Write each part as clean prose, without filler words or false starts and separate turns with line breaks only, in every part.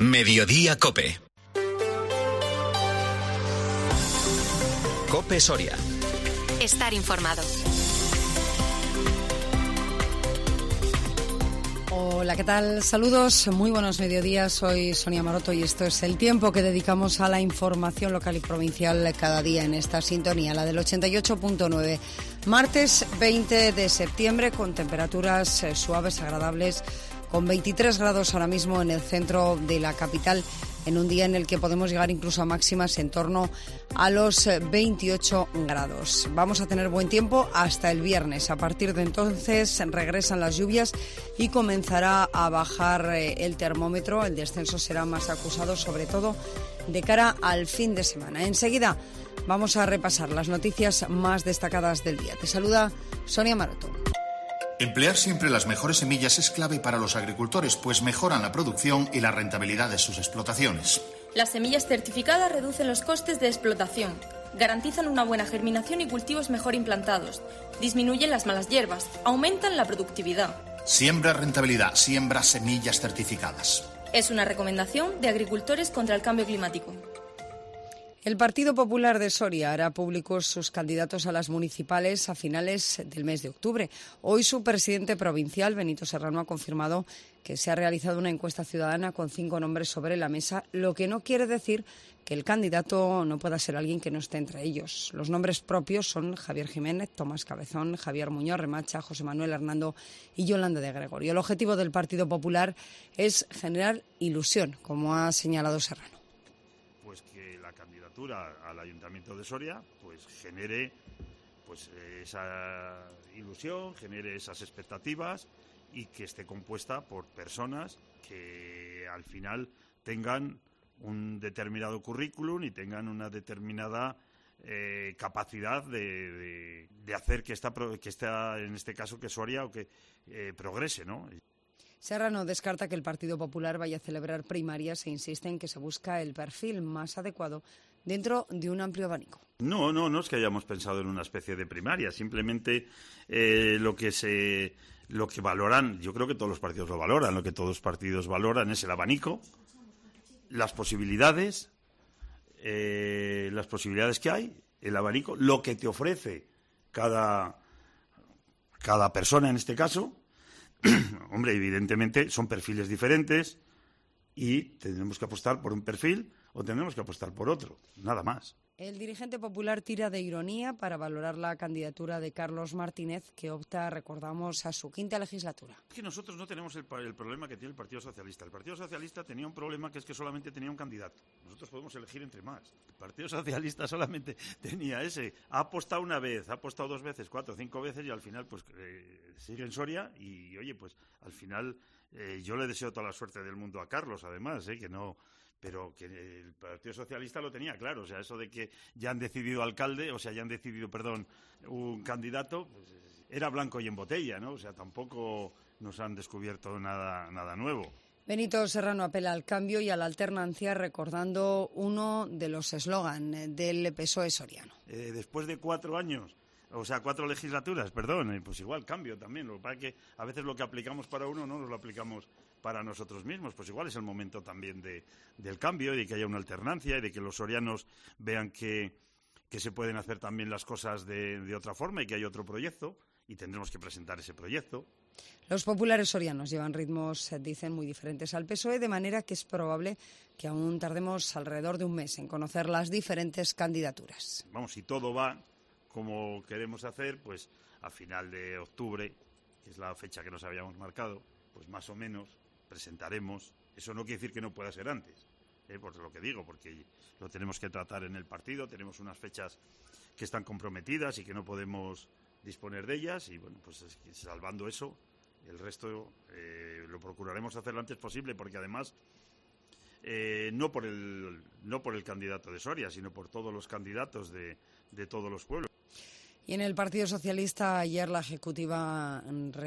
Mediodía COPE. COPE Soria.
Estar informado.
Hola, ¿qué tal? Saludos, muy buenos mediodías. Soy Sonia Maroto y esto es el tiempo que dedicamos a la información local y provincial cada día en esta sintonía, la del 88.9. Martes 20 de septiembre con temperaturas suaves, agradables, con 23 grados ahora mismo en el centro de la capital, en un día en el que podemos llegar incluso a máximas en torno a los 28 grados. Vamos a tener buen tiempo hasta el viernes. A partir de entonces regresan las lluvias y comenzará a bajar el termómetro. El descenso será más acusado, sobre todo de cara al fin de semana. Enseguida vamos a repasar las noticias más destacadas del día. Te saluda Sonia Maroto.
Emplear siempre las mejores semillas es clave para los agricultores, pues mejoran la producción y la rentabilidad de sus explotaciones.
Las semillas certificadas reducen los costes de explotación, garantizan una buena germinación y cultivos mejor implantados, disminuyen las malas hierbas, aumentan la productividad.
Siembra rentabilidad, siembra semillas certificadas.
Es una recomendación de Agricultores contra el Cambio Climático.
El Partido Popular de Soria hará públicos sus candidatos a las municipales a finales del mes de octubre. Hoy su presidente provincial, Benito Serrano, ha confirmado que se ha realizado una encuesta ciudadana con 5 nombres sobre la mesa, lo que no quiere decir que el candidato no pueda ser alguien que no esté entre ellos. Los nombres propios son Javier Jiménez, Tomás Cabezón, Javier Muñoz Remacha, José Manuel Hernando y Yolanda de Gregorio. El objetivo del Partido Popular es generar ilusión, como ha señalado Serrano.
Pues que la candidatura al Ayuntamiento de Soria pues genere pues esa ilusión, genere esas expectativas y que esté compuesta por personas que al final tengan un determinado currículum y tengan una determinada capacidad de hacer que esta, en este caso, que Soria o que progrese, ¿no?
Serrano descarta que el Partido Popular vaya a celebrar primarias e insiste en que se busca el perfil más adecuado dentro de un amplio abanico.
No es que hayamos pensado en una especie de primaria, simplemente lo que valoran, yo creo que todos los partidos lo valoran, lo que todos los partidos valoran es el abanico, las posibilidades que hay, el abanico, lo que te ofrece cada persona en este caso. Hombre, evidentemente son perfiles diferentes y tendremos que apostar por un perfil o tendremos que apostar por otro, nada más.
El dirigente popular tira de ironía para valorar la candidatura de Carlos Martínez, que opta, recordamos, a su 5ª legislatura.
Es que nosotros no tenemos el problema que tiene el Partido Socialista. El Partido Socialista tenía un problema que es que solamente tenía un candidato. Nosotros podemos elegir entre más. El Partido Socialista solamente tenía ese. Ha apostado una vez, ha apostado 2 veces, 4, 5 veces y al final pues sigue en Soria y oye, pues al final yo le deseo toda la suerte del mundo a Carlos, además, que no... Pero que el Partido Socialista lo tenía claro, o sea, eso de que ya han decidido un candidato, pues era blanco y en botella, ¿no? O sea, tampoco nos han descubierto nada nuevo.
Benito Serrano apela al cambio y a la alternancia, recordando uno de los eslogan del PSOE soriano.
Después de 4 años, o sea, 4 legislaturas, pues igual cambio también. Lo que pasa es que a veces lo que aplicamos para uno no nos lo aplicamos para nosotros mismos. Pues igual es el momento también del cambio y de que haya una alternancia y de que los sorianos vean que se pueden hacer también las cosas de otra forma y que hay otro proyecto y tendremos que presentar ese proyecto.
Los populares sorianos llevan ritmos, dicen, muy diferentes al PSOE, de manera que es probable que aún tardemos alrededor de un mes en conocer las diferentes candidaturas.
Vamos, si todo va como queremos hacer, pues a final de octubre, que es la fecha que nos habíamos marcado, pues más o menos presentaremos. Eso no quiere decir que no pueda ser antes, por lo que digo, porque lo tenemos que tratar en el partido, tenemos unas fechas que están comprometidas y que no podemos disponer de ellas y bueno, pues salvando eso, el resto lo procuraremos hacer lo antes posible, porque además no por el candidato de Soria, sino por todos los candidatos de todos los pueblos.
Y en el Partido Socialista ayer la Ejecutiva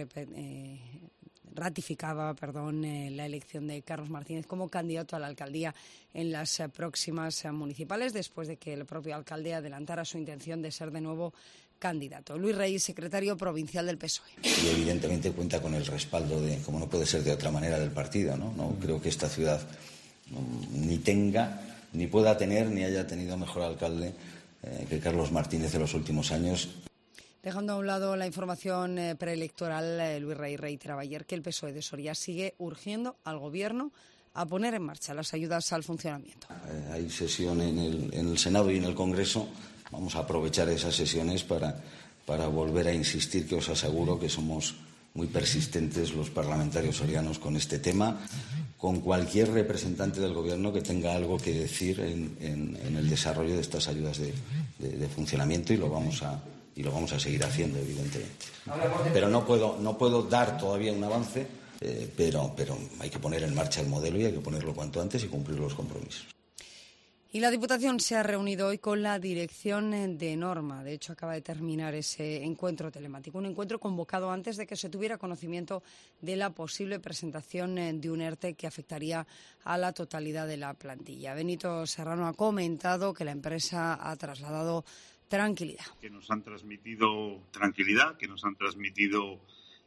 ratificaba la elección de Carlos Martínez como candidato a la alcaldía en las próximas municipales, después de que el propio alcalde adelantara su intención de ser de nuevo candidato. Luis Rey, secretario provincial del PSOE.
Y evidentemente cuenta con el respaldo como no puede ser de otra manera, del partido, ¿no? Creo que esta ciudad
ni tenga, ni pueda tener, ni haya tenido mejor alcalde que Carlos Martínez en los últimos años.
Dejando a un lado la información preelectoral, Luis Rey reiteraba ayer que el PSOE de Soria sigue urgiendo al Gobierno a poner en marcha las ayudas al funcionamiento.
Hay sesión en el Senado y en el Congreso. Vamos a aprovechar esas sesiones para volver a insistir, que os aseguro que somos muy persistentes los parlamentarios sorianos con este tema, con cualquier representante del Gobierno que tenga algo que decir en el desarrollo de estas ayudas de funcionamiento, y lo vamos a seguir haciendo, evidentemente. Pero no puedo dar todavía un avance, pero hay que poner en marcha el modelo y hay que ponerlo cuanto antes y cumplir los compromisos.
Y la Diputación se ha reunido hoy con la Dirección de Norma. De hecho, acaba de terminar ese encuentro telemático, un encuentro convocado antes de que se tuviera conocimiento de la posible presentación de un ERTE que afectaría a la totalidad de la plantilla. Benito Serrano ha comentado que la empresa ha trasladado tranquilidad.
Que nos han transmitido tranquilidad, que nos han transmitido...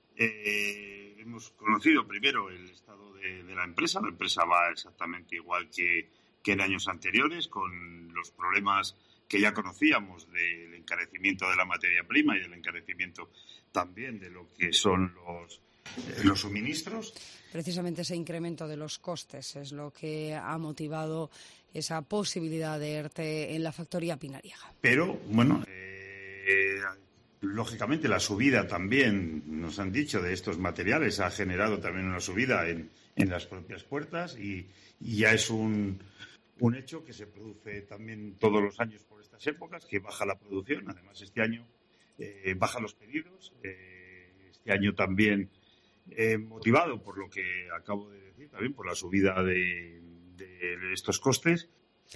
hemos conocido primero el estado de la empresa. La empresa va exactamente igual que en años anteriores, con los problemas que ya conocíamos del encarecimiento de la materia prima y del encarecimiento también de lo que son los suministros.
Precisamente ese incremento de los costes es lo que ha motivado esa posibilidad de ERTE en la factoría Pinariega.
Pero, bueno, lógicamente la subida también, nos han dicho, de estos materiales ha generado también una subida en las propias puertas y ya es un hecho que se produce también todos los años por estas épocas, que baja la producción. Además, este año bajan los pedidos. Este año también, motivado por lo que acabo de decir, también por la subida de estos costes.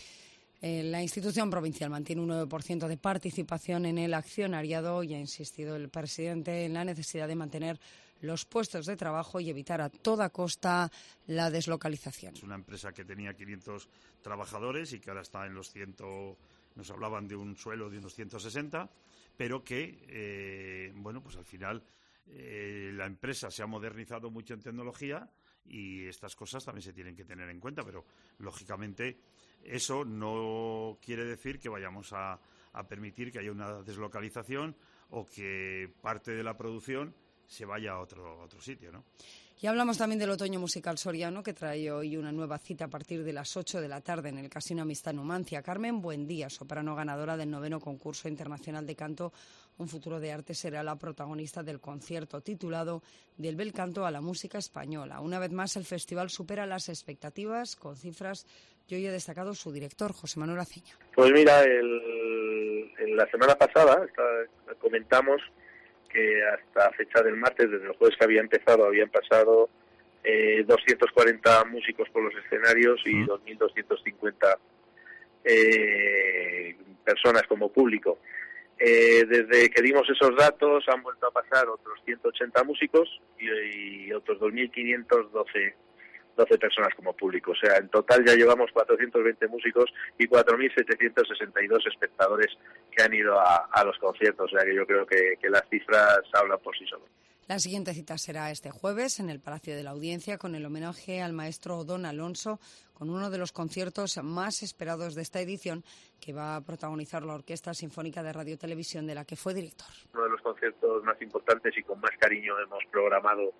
La institución provincial mantiene un 9% de participación en el accionariado y ha insistido el presidente en la necesidad de mantener los puestos de trabajo y evitar a toda costa la deslocalización.
Es una empresa que tenía 500 trabajadores y que ahora está en los 100, nos hablaban de un suelo de unos 160, pero que, pues al final la empresa se ha modernizado mucho en tecnología y estas cosas también se tienen que tener en cuenta, pero lógicamente eso no quiere decir que vayamos a permitir que haya una deslocalización o que parte de la producción se vaya a otro sitio, ¿no?
Y hablamos también del otoño musical soriano, que trae hoy una nueva cita a partir de las 8 de la tarde en el Casino Amistad Numancia. Carmen Buendía, soprano ganadora del 9º concurso internacional de canto Un futuro de arte, será la protagonista del concierto titulado Del bel canto a la música española. Una vez más, el festival supera las expectativas con cifras que hoy ha destacado su director, José Manuel Aceña.
Pues mira, en la semana pasada comentamos que hasta fecha del martes, desde el jueves que habían pasado 240 músicos por los escenarios y 2.250 personas como público. Desde que dimos esos datos han vuelto a pasar otros 180 músicos y otros 2.512 personas como público. O sea, en total ya llevamos 420 músicos y 4.762 espectadores que han ido a los conciertos. O sea, que yo creo que las cifras hablan por sí solas.
La siguiente cita será este jueves en el Palacio de la Audiencia con el homenaje al maestro Don Alonso, con uno de los conciertos más esperados de esta edición que va a protagonizar la Orquesta Sinfónica de Radio Televisión, de la que fue director.
Uno de los conciertos más importantes y con más cariño hemos programado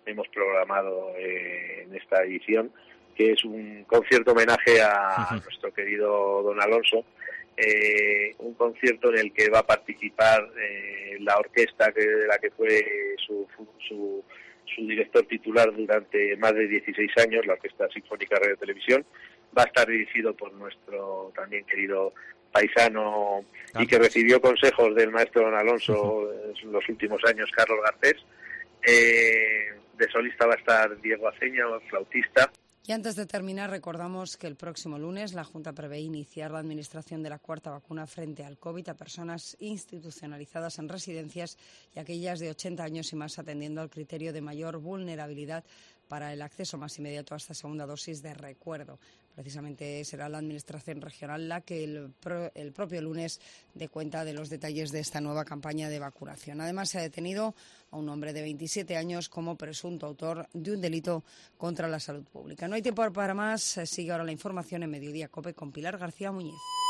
en esta edición, que es un concierto homenaje a nuestro querido Don Alonso, un concierto en el que va a participar la orquesta de la que fue su director titular durante más de 16 años, la Orquesta Sinfónica de Radio Televisión. Va a estar dirigido por nuestro también querido paisano y que recibió consejos del maestro Don Alonso en los últimos años, Carlos Garcés. De solista va a estar Diego Aceña, flautista.
Y antes de terminar, recordamos que el próximo lunes la Junta prevé iniciar la administración de la cuarta vacuna frente al COVID a personas institucionalizadas en residencias y aquellas de 80 años y más, atendiendo al criterio de mayor vulnerabilidad para el acceso más inmediato a esta segunda dosis de recuerdo. Precisamente será la Administración regional la que el propio lunes dé cuenta de los detalles de esta nueva campaña de vacunación. Además, se ha detenido a un hombre de 27 años como presunto autor de un delito contra la salud pública. No hay tiempo para más. Sigue ahora la información en Mediodía COPE con Pilar García Muñiz.